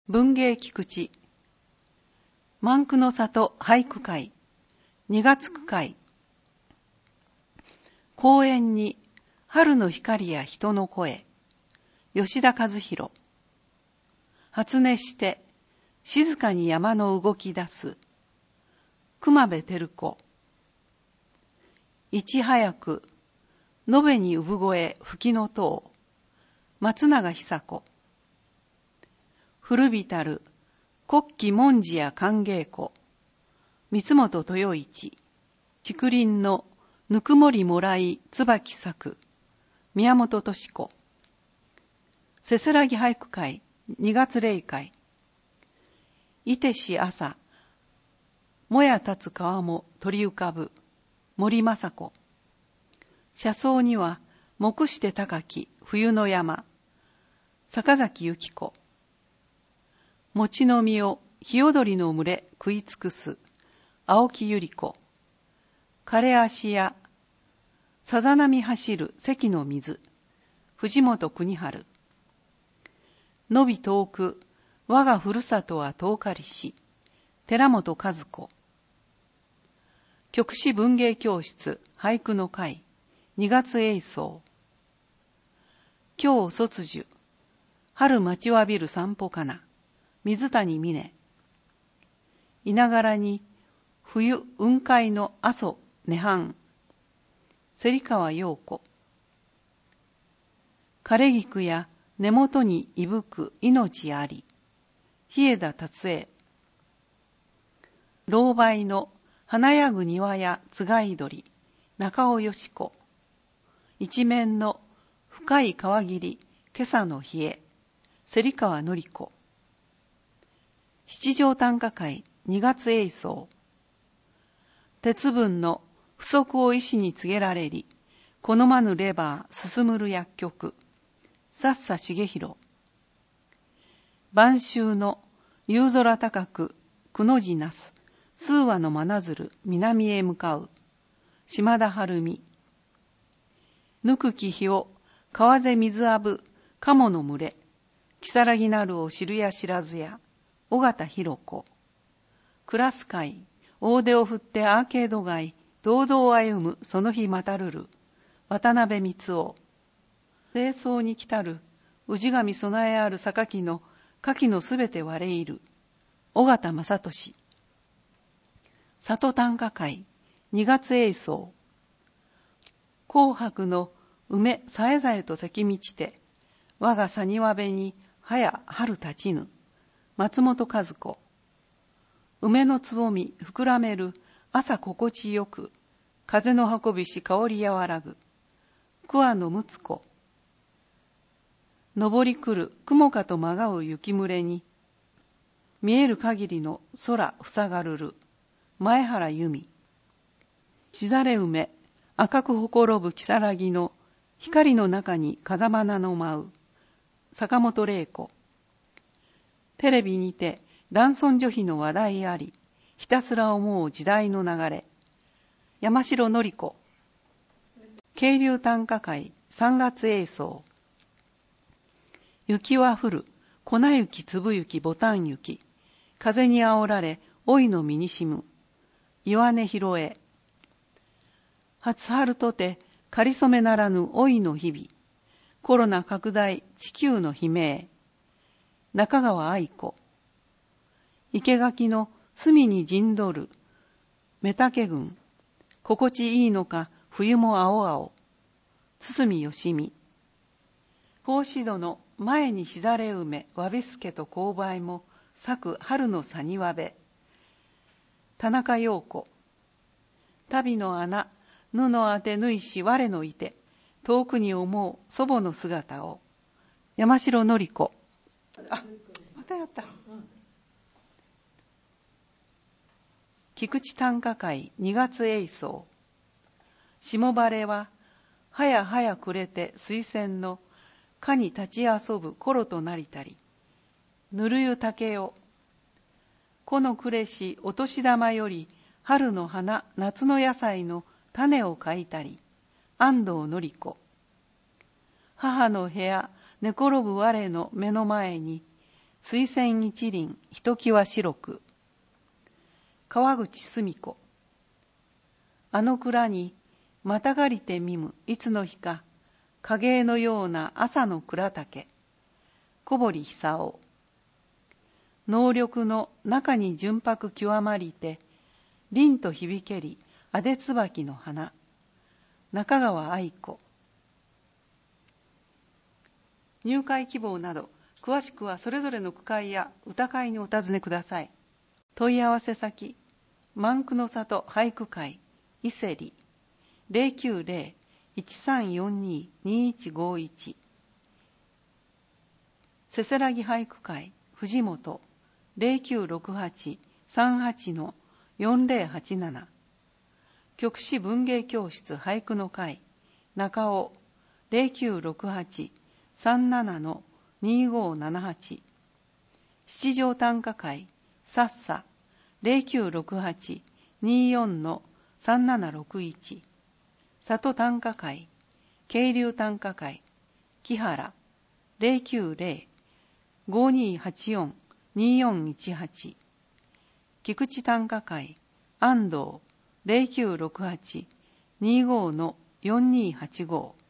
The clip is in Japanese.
文芸菊池万句の里俳句会2月句会。公園に春の光や人の声。吉田和弘。初音して静かに山の動き出す。熊部照子。いち早く延べに産声吹きの塔。松永久子。古びたる国旗文字や歓迎湖。三本豊一。竹林のぬくもりもらい椿咲く。宮本敏子。せせらぎ俳句会2月例会。いてし朝もや立つ川も鳥浮かぶ。森昌子。車窓には目して高き冬の山。坂崎由紀子。餅の実をヒヨドリの群れ食い尽くす。青木百合子。枯れ足やさざ波走る関の水。藤本国春。のび遠く我がふるさとは遠かりし。寺本和子。局詩文芸教室俳句の会2月映奏。今日卒樹春待ちわびる散歩かな。水谷美音。いながらに冬雲海の阿蘇涅槃。芹川陽子。枯れ菊や根元にいぶく命あり。日枝達恵。老梅の華やぐ庭やつがい鳥。中尾よし子。一面の深い川霧今朝の冷え。芹川典子。七条短歌会2月映奏。鉄分の不足を医師に告げられり、好まぬレバー進むる薬局。さっさ重弘。晩秋の夕空高くくの字なす。数羽の真鶴南へ向かう。島田晴美。ぬくき日を川ぜ水あぶ鴨の群れ。如月なるを知るや知らずや。尾形弘子。クラス会大手を振ってアーケード街堂々歩むその日またるる。渡辺光夫。清掃に来たる氏神備えある榊の下記のすべて割れいる。尾形正俊。里短歌会2月映奏。紅白の梅さえざえと咲き満ちて、我がさにわべにはや春立ちぬ。松本和子。梅のつぼみ膨らめる朝心地よく、風の運びし香り和らぐ。桑野睦子。登り来る雲かとまがう雪群れに、見える限りの空塞がるる。前原由美。しだれ梅赤くほころぶ如月の光の中に風花の舞う。坂本玲子。テレビにて男尊女卑の話題あり、ひたすら思う時代の流れ。山城典子。渓流短歌会3月映奏。雪は降る粉雪粒雪ボタン雪。風にあおられ老いの身にしむ。岩根広江。初春とてかりそめならぬ老いの日々。コロナ拡大地球の悲鳴。中川愛子。生垣の隅に陣取る目丈群。心地いいのか冬も青々。堤義美。格子戸の前にしだれ梅わびすけと勾配も咲く春のさにわべ。田中陽子。旅の穴布あて縫いし我のいて遠くに思う祖母の姿を。山城典子。あ、またやった。菊池短歌会2月映奏。霜晴れははやはや暮れて水仙の花に立ち遊ぶ頃となりたり。ぬるゆ竹よ。この暮れしお年玉より春の花夏の野菜の種をかいたり。安藤典子。母の部屋寝転ぶ我の目の前に水仙一輪ひときわ白く。川口澄子。あの蔵にまたがりてみむいつの日か、影のような朝の倉岳。小堀久夫。能力の中に純白極まりて、凛と響けりあで椿の花。中川愛子。入会希望など、詳しくはそれぞれの区会や歌会にお尋ねください。問い合わせ先、万九の里俳句会、伊勢里、090-1342-2151。せせらぎ俳句会、藤本、0968-38-4087。極紫文芸教室俳句の会、中尾、0968-37-2578。七条短歌会、さっさ、0968-24-3761。里短歌会、渓流短歌会、木原、090-5284-2418。菊池短歌会、安藤、0968-25-4285。